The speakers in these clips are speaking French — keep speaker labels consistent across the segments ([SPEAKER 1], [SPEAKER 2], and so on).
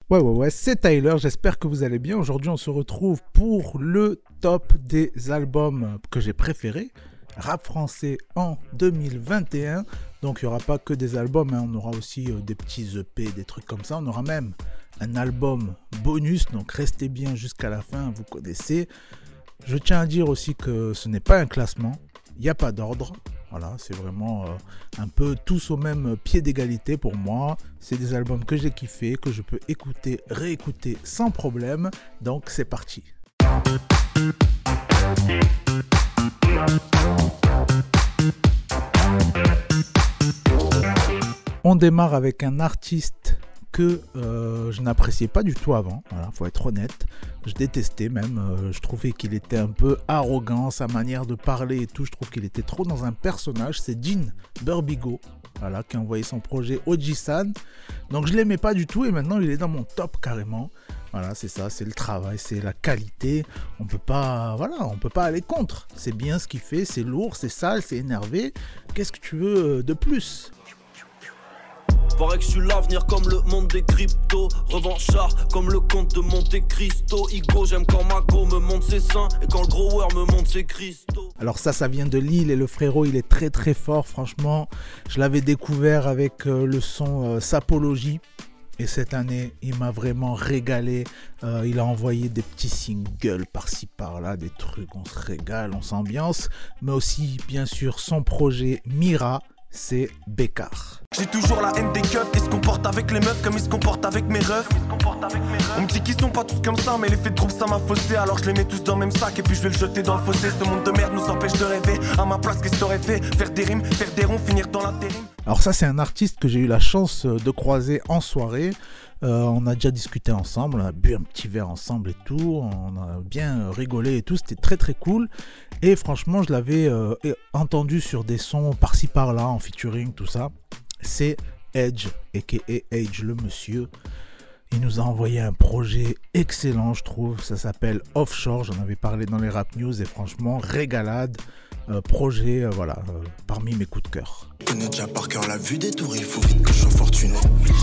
[SPEAKER 1] Ouais, c'est Tyler, j'espère que vous allez bien. Aujourd'hui, on se retrouve pour le top des albums que j'ai préférés, rap français en 2021. Donc, il n'y aura pas que des albums, on aura aussi des petits EP, des trucs comme ça. On aura même un album bonus, donc restez bien jusqu'à la fin, vous connaissez. Je tiens à dire aussi que ce n'est pas un classement, il n'y a pas d'ordre. Voilà, c'est vraiment un peu tous au même pied d'égalité pour moi. C'est des albums que j'ai kiffé, que je peux écouter, réécouter sans problème. Donc c'est parti. On démarre avec un artiste que je n'appréciais pas du tout avant, voilà, faut être honnête, je détestais même, je trouvais qu'il était un peu arrogant, sa manière de parler et tout, je trouve qu'il était trop dans un personnage, c'est Jean Burbigo, voilà, qui a envoyé son projet Ojisan, donc je l'aimais pas du tout et maintenant il est dans mon top carrément, voilà, c'est ça, c'est le travail, c'est la qualité, on peut pas aller contre, c'est bien ce qu'il fait, c'est lourd, c'est sale, c'est énervé, qu'est-ce que tu veux de plus ?
[SPEAKER 2] Paraît que je suis l'avenir comme le monde des cryptos. Revanchard comme le comte de Monte Cristo. Igo, j'aime quand Mago me montre ses seins et quand le grower me montre ses cristaux.
[SPEAKER 1] Alors ça vient de Lille et le frérot il est très très fort. Franchement, je l'avais découvert avec le son Sapologie. Et cette année, il m'a vraiment régalé. Il a envoyé des petits singles par-ci par-là, des trucs, on se régale, on s'ambiance. Mais aussi, bien sûr, son projet Mira, c'est Bécard.
[SPEAKER 3] J'ai toujours la haine des keufs, ils se comportent avec les meufs comme ils se comportent avec mes refs. On me dit qu'ils sont pas tous comme ça, mais l'effet de troupe ça m'a faussé. Alors je les mets tous dans le même sac et puis je vais le jeter dans le fossé. Ce monde de merde nous empêche de rêver. À ma place, qu'est-ce que t'aurais fait ? Faire des rimes, faire des ronds, finir dans l'intérim.
[SPEAKER 1] Alors ça c'est un artiste que j'ai eu la chance de croiser en soirée. On a déjà discuté ensemble, on a bu un petit verre ensemble et tout, on a bien rigolé et tout, c'était très très cool. Et franchement, je l'avais entendu sur des sons par-ci par-là, en featuring, tout ça. C'est Edge, aka Edge, le monsieur. Il nous a envoyé un projet excellent, je trouve. Ça s'appelle Offshore, j'en avais parlé dans les Rap News et franchement, régalade. Projet, parmi mes coups de cœur.
[SPEAKER 4] Je connais déjà par cœur la vue des tours, il faut vite que je sois fortuné.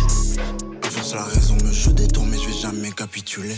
[SPEAKER 4] À force la raison me joue des tours, mais je vais jamais capituler.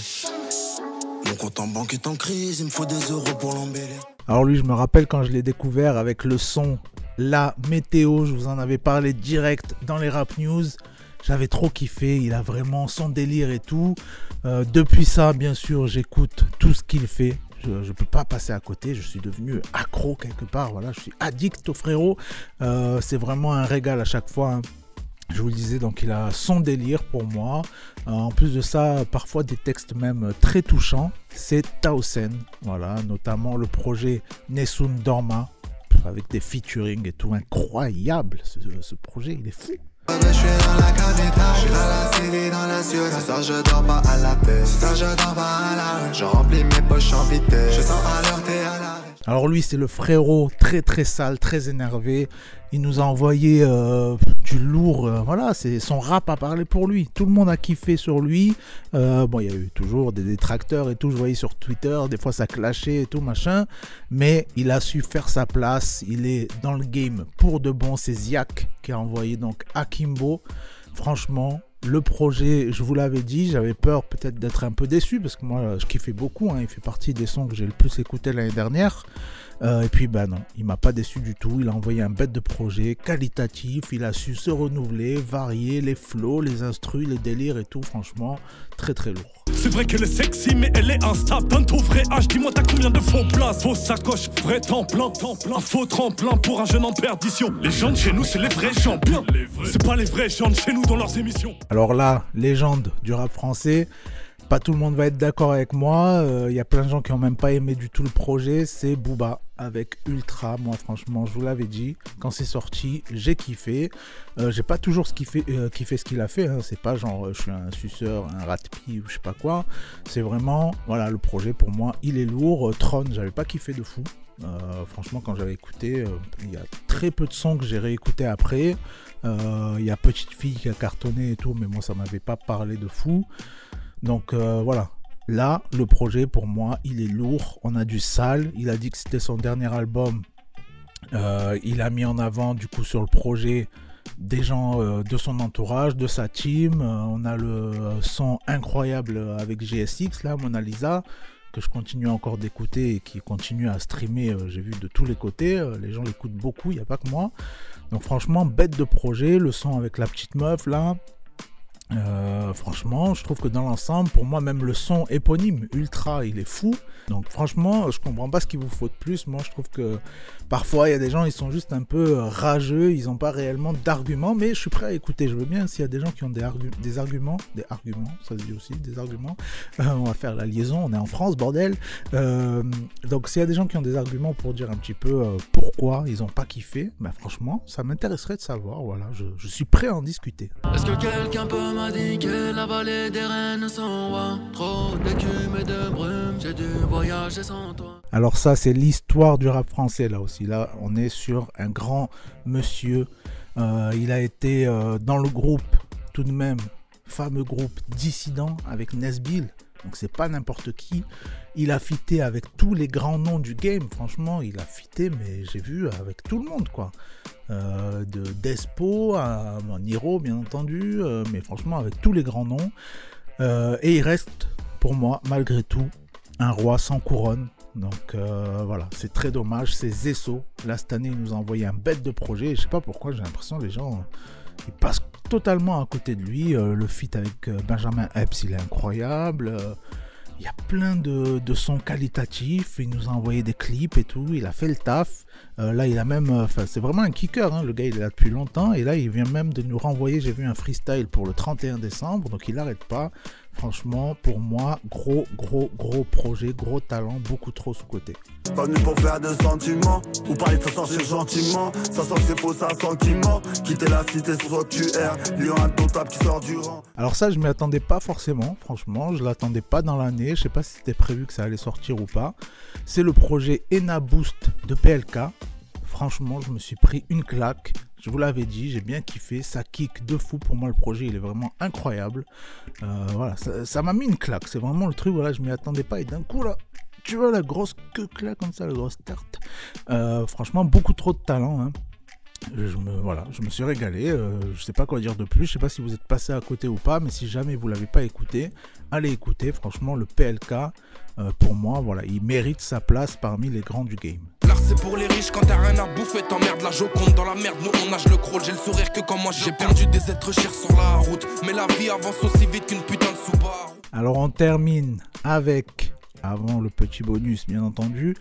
[SPEAKER 4] Mon compte en banque est en crise, il me faut des euros pour l'embellir.
[SPEAKER 1] Alors lui, je me rappelle quand je l'ai découvert avec le son La Météo, je vous en avais parlé direct dans les Rap News. J'avais trop kiffé, il a vraiment son délire et tout. Depuis ça, bien sûr, j'écoute tout ce qu'il fait. Je peux pas passer à côté, je suis devenu accro quelque part, voilà, je suis addict au frérot. C'est vraiment un régal à chaque fois, hein. Je vous le disais, donc il a son délire pour moi. En plus de ça, parfois des textes même très touchants. C'est Tausen, voilà, notamment le projet Nessun Dorma, avec des featuring et tout, incroyable, ce projet, il est fou.
[SPEAKER 4] Je suis dans la capitale, je suis dans la cité, dans la ciudad. Ce soir je dors pas à la tête, ce soir je dors pas à la rue. Je remplis mes poches en vitesse, je sens à l'heure t'es à l'arrêt.
[SPEAKER 1] Alors lui c'est le frérot très très sale, très énervé. Il nous a envoyé du lourd, voilà, c'est son rap a parlé pour lui. Tout le monde a kiffé sur lui. Bon, il y a eu toujours des détracteurs et tout, je voyais sur Twitter, des fois ça clashait et tout machin. Mais il a su faire sa place, il est dans le game pour de bon. C'est Ziak qui a envoyé donc Akimbo. Franchement, le projet, je vous l'avais dit, j'avais peur peut-être d'être un peu déçu parce que moi je kiffais beaucoup, hein, il fait partie des sons que j'ai le plus écouté l'année dernière. Et puis non, il m'a pas déçu du tout, il a envoyé un bête de projet qualitatif, il a su se renouveler, varier les flows, les instrus, les délires et tout, franchement très très lourd.
[SPEAKER 5] C'est vrai qu'elle est sexy mais elle est instable. Donne ton vrai âge, dis-moi t'as combien de faux places. Faux sacoche, vrai temps plein, un faux tremplin pour un jeune en perdition. Les gens de chez nous c'est les vrais champions, c'est pas les vrais gens de chez nous dans leurs émissions.
[SPEAKER 1] Alors là, légende du rap français, pas tout le monde va être d'accord avec moi, y a plein de gens qui ont même pas aimé du tout le projet, c'est Booba avec Ultra. Moi franchement je vous l'avais dit, quand c'est sorti j'ai kiffé, j'ai pas toujours kiffé ce qu'il a fait, hein. C'est pas genre je suis un suceur, un rat-pie ou je sais pas quoi, c'est vraiment, voilà, le projet pour moi il est lourd. Tron j'avais pas kiffé de fou, franchement quand j'avais écouté, il y a très peu de sons que j'ai réécouté après, il y a Petite Fille qui a cartonné et tout, mais moi ça m'avait pas parlé de fou. Donc voilà, là le projet pour moi il est lourd, on a du sale, il a dit que c'était son dernier album, il a mis en avant du coup sur le projet des gens de son entourage, de sa team. On a le son incroyable avec GSX, là, Mona Lisa, que je continue encore d'écouter et qui continue à streamer, j'ai vu de tous les côtés, les gens l'écoutent beaucoup, il n'y a pas que moi. Donc franchement, bête de projet, le son avec la petite meuf là. Franchement, je trouve que dans l'ensemble, pour moi, même le son éponyme, Ultra, il est fou. Donc franchement, je comprends pas ce qu'il vous faut de plus. Moi, je trouve que parfois, il y a des gens, ils sont juste un peu rageux, ils n'ont pas réellement d'arguments, mais je suis prêt à écouter. Je veux bien, s'il y a des gens qui ont des arguments, ça se dit aussi, des arguments, on va faire la liaison, on est en France, bordel. Donc s'il y a des gens qui ont des arguments pour dire un petit peu pourquoi ils n'ont pas kiffé, ben franchement, ça m'intéresserait de savoir. Voilà, je suis prêt à en discuter.
[SPEAKER 6] Est-ce que quelqu'un peut m'indiquer la vallée des reines sans roi? Trop d'écume et de brume, j'ai dû voyager sans toi.
[SPEAKER 1] Alors ça, c'est l'histoire du rap français là aussi. Là, on est sur un grand monsieur. Il a été dans le groupe, tout de même, fameux groupe Dissident avec Nesbill. Donc c'est pas n'importe qui. Il a fité avec tous les grands noms du game. Franchement, il a fité, mais j'ai vu avec tout le monde, quoi. De Despo à Niro, bien entendu. Mais franchement, avec tous les grands noms. Et il reste, pour moi, malgré tout, un roi sans couronne. Donc voilà, c'est très dommage. C'est Zesso. Là, cette année, il nous a envoyé un bête de projet. Je sais pas pourquoi, j'ai l'impression que les gens... ils passent totalement à côté de lui. Le feat avec Benjamin Epps, il est incroyable. Il y a plein de sons qualitatifs. Il nous a envoyé des clips et tout. Il a fait le taf. Là, il a même... c'est vraiment un kicker. Hein. Le gars, il est là depuis longtemps. Et là, il vient même de nous renvoyer. J'ai vu un freestyle pour le 31 décembre. Donc, il n'arrête pas. Franchement, pour moi, gros projet, gros talent, beaucoup trop sous-côté.
[SPEAKER 7] Pas venu pour faire de sentiments ou parler de s'en sortir gentiment. Ça sent que c'est faux, ça sent qu'il ment. Quitter la cité sur son QR, lion indomptable qui sort du rang.
[SPEAKER 1] Alors ça, je m'y attendais pas forcément, franchement. Je l'attendais pas dans l'année. Je sais pas si c'était prévu que ça allait sortir ou pas. C'est le projet ENA Boost de PLK. Franchement, je me suis pris une claque. Je vous l'avais dit, j'ai bien kiffé. Ça kick de fou. Pour moi, le projet, il est vraiment incroyable. Voilà, ça m'a mis une claque. C'est vraiment le truc, voilà, je m'y attendais pas. Et d'un coup, là, tu vois la grosse queue claque comme ça, la grosse tarte. Franchement, beaucoup trop de talent. Hein. Je me suis régalé. Je sais pas quoi dire de plus. Je sais pas si vous êtes passé à côté ou pas. Mais si jamais vous l'avez pas écouté, allez écouter. Franchement, le PLK, pour moi, voilà, il mérite sa place parmi les grands du game.
[SPEAKER 8] L'art c'est pour les riches, quand t'as rien à bouffer, t'emmerdes la Joconde dans la merde, nous on nage le crawl, j'ai le sourire que quand moi j'ai perdu des êtres chers sur la route, mais la vie avance aussi vite qu'une putain de Subaru.
[SPEAKER 1] Alors on termine avec, avant le petit bonus bien entendu,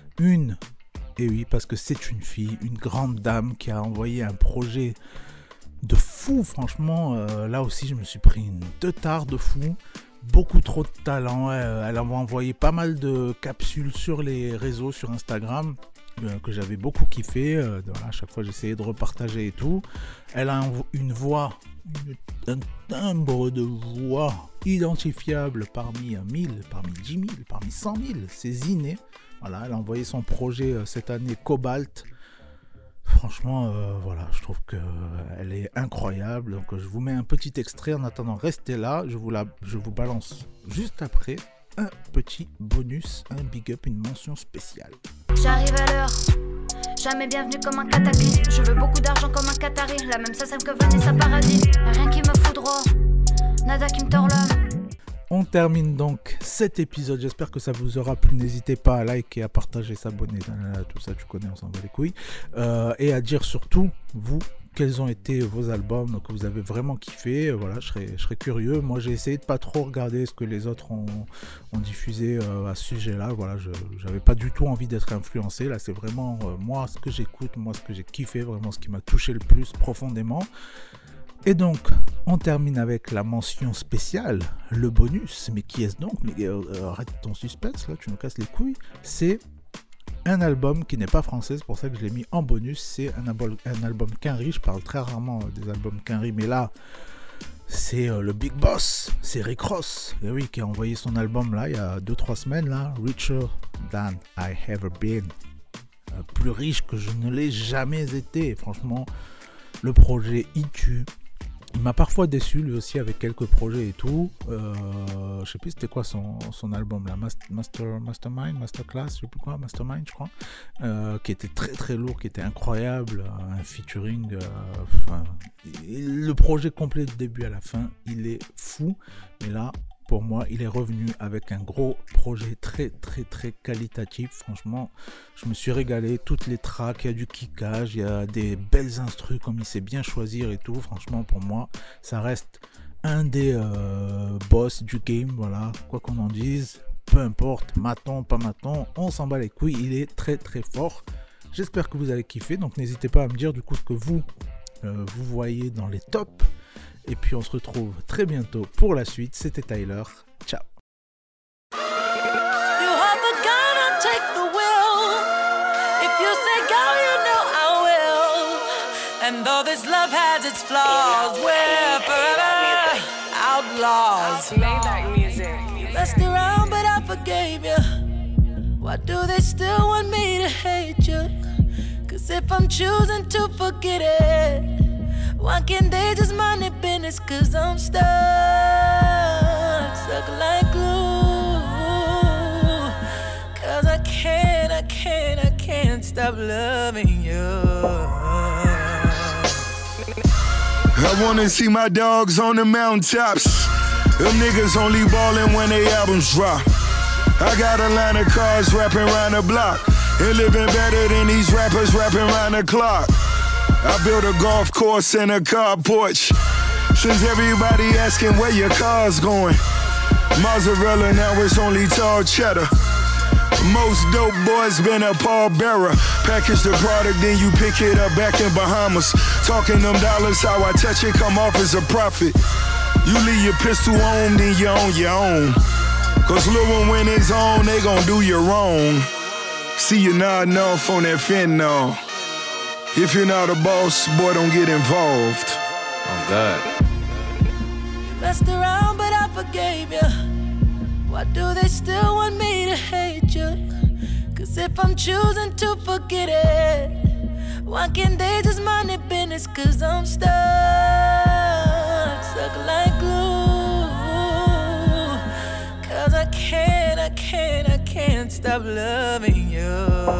[SPEAKER 1] et oui parce que c'est une fille, une grande dame qui a envoyé un projet de fou, franchement, là aussi je me suis pris une teutard de fou. Beaucoup trop de talent. Elle a envoyé pas mal de capsules sur les réseaux, sur Instagram, que j'avais beaucoup kiffé. Voilà, à chaque fois j'essayais de repartager et tout. Elle a une voix, un timbre de voix identifiable parmi 1000, parmi 10 000, parmi 100 000. C'est inné. Voilà, elle a envoyé son projet cette année Cobalt. Franchement, voilà, je trouve qu'elle est incroyable. Donc je vous mets un petit extrait. En attendant, restez là. Je vous balance juste après un petit bonus, un big up, une mention spéciale.
[SPEAKER 9] J'arrive à l'heure, jamais bienvenue comme un cataclysme. Je veux beaucoup d'argent comme un Qatari, la même SACEM que Vanessa Paradis. Rien qui me fout droit, nada qui me tord l'âme.
[SPEAKER 1] On termine donc cet épisode, j'espère que ça vous aura plu, n'hésitez pas à liker, à partager, s'abonner, tout ça tu connais, on s'en bat les couilles, et à dire surtout, vous, quels ont été vos albums que vous avez vraiment kiffé. Voilà, je serais curieux. Moi j'ai essayé de pas trop regarder ce que les autres ont diffusé à ce sujet-là, voilà, j'avais pas du tout envie d'être influencé, là c'est vraiment moi ce que j'écoute, moi ce que j'ai kiffé, vraiment ce qui m'a touché le plus profondément. Et donc, on termine avec la mention spéciale, le bonus. Mais qui est-ce donc? Mais arrête ton suspense, là, tu nous casses les couilles. C'est un album qui n'est pas français, c'est pour ça que je l'ai mis en bonus. C'est un album Quinry. Je parle très rarement des albums Quinry, mais là, c'est le Big Boss, c'est Rick Ross. Et oui, qui a envoyé son album là, il y a 2-3 semaines, là, Richer Than I Ever Been. Plus riche que je ne l'ai jamais été. Et franchement, le projet il tue. Il m'a parfois déçu lui aussi avec quelques projets et tout. je sais plus c'était quoi son album, là, Mastermind, Masterclass, je sais plus quoi, Mastermind je crois, qui était très très lourd, qui était incroyable, un featuring, le projet complet du début à la fin, il est fou, mais là, pour moi, il est revenu avec un gros projet très très très qualitatif. Franchement, je me suis régalé. Toutes les tracks, il y a du kickage, il y a des belles instrus comme il sait bien choisir et tout. Franchement, pour moi, ça reste un des boss du game. Voilà, quoi qu'on en dise, peu importe, maton, pas maton, on s'en bat les couilles. Il est très très fort. J'espère que vous allez kiffer. Donc n'hésitez pas à me dire du coup ce que vous voyez dans les tops. Et puis on se retrouve très bientôt pour la suite. C'était Tyler. Ciao.
[SPEAKER 10] You have the gun and take the will. If you say go, you know I will. And though this love has its flaws, we're forever outlaws.
[SPEAKER 11] Maybach music.
[SPEAKER 10] You messed around, but I forgave you. Why do they still want me to hate you? 'Cause if I'm choosing to forget it, why can't they just mind their business? 'Cause I'm stuck like glue. 'Cause I can't stop loving you.
[SPEAKER 12] I wanna see my dogs on the mountaintops. Them niggas only ballin' when they albums drop. I got a line of cars rapping around the block and living better than these rappers rapping around the clock. I built a golf course and a car porch. Since everybody asking where your car's going, mozzarella now it's only tall cheddar. Most dope boys been a pallbearer. Package the product, then you pick it up back in Bahamas. Talking them dollars, how I touch it, come off as a profit. You leave your pistol on, then you're on your own. 'Cause Lil' one when it's on, they gon' do you wrong. See you nodding off on that fentanyl. If you're not a boss, boy, don't get involved.
[SPEAKER 13] Oh, God.
[SPEAKER 10] You messed around, but I forgave you. Why do they still want me to hate you? 'Cause if I'm choosing to forget it, why can't they just mind their business? 'Cause I'm stuck like glue. 'Cause I can't stop loving you.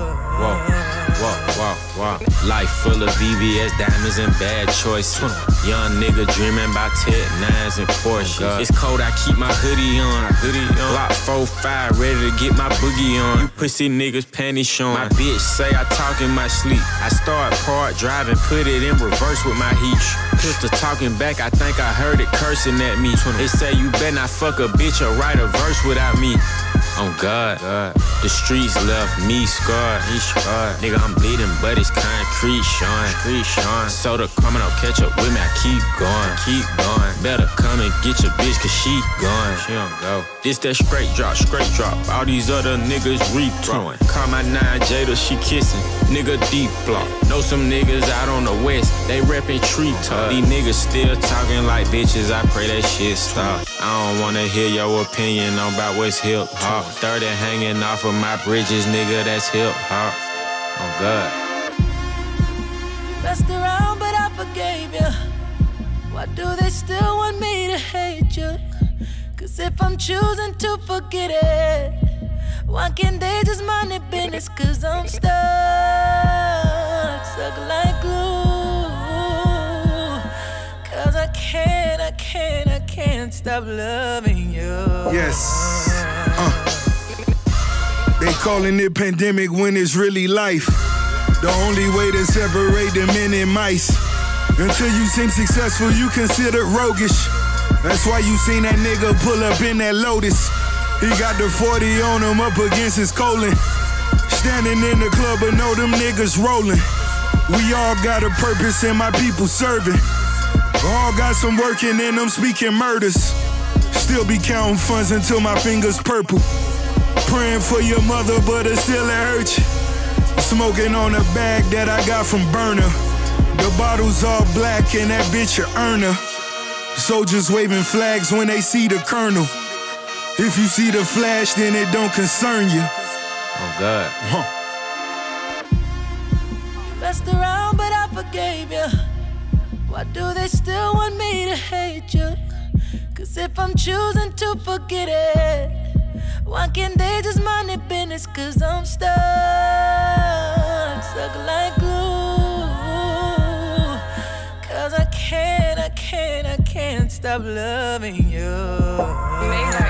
[SPEAKER 13] Wow. Life full of VVS, diamonds, and bad choice. Young nigga dreaming about Ted 9s and Porsche. It's cold, I keep my hoodie on. Block 4-5, ready to get my boogie on. You pussy niggas panties showing. My bitch say I talk in my sleep. I start part driving, put it in reverse with my heat. Pistol talking back, I think I heard it cursing at me. They say you better not fuck a bitch or write a verse without me. Oh God, the streets left me scarred. Nigga, I'm bleeding, but it's concrete, Sean. Soda coming up, catch up with me, I keep going. Better come and get your bitch, 'cause she gone. She don't go. This that straight drop. All these other niggas rethrowing. Call my 9 Jada, she kissing. Nigga deep block. Know some niggas out on the west, they reppin' tree talk. These niggas still talking like bitches, I pray that shit stop. I don't wanna hear your opinion on about what's hip hop. 30 hanging off of my bridges, nigga, that's hip hop. Oh God.
[SPEAKER 10] You messed around, but I forgave you. Why do they still want me to hate you? 'Cause if I'm choosing to forget it, why can't they just mind their business? 'Cause I'm stuck like glue. 'Cause I can't stop loving you.
[SPEAKER 12] Yes. They calling it pandemic when it's really life. The only way to separate the men and mice. Until you seem successful, you consider roguish. That's why you seen that nigga pull up in that Lotus. He got the 40 on him up against his colon. Standing in the club, but know them niggas rolling. We all got a purpose and my people serving. All got some working and I'm speaking murders. Still be counting funds until my fingers purple. Praying for your mother, but it still hurt you. Smoking on a bag that I got from Burner. The bottles all black and that bitch a earner. Soldiers waving flags when they see the colonel. If you see the flash, then it don't concern you.
[SPEAKER 13] Oh God.
[SPEAKER 10] You messed around, but I forgave you. Why do they still want me to hate you? 'Cause Cause if I'm choosing to forget it, why can't they just mind their business? Cause I'm stuck like glue. Cause I can't stop loving you.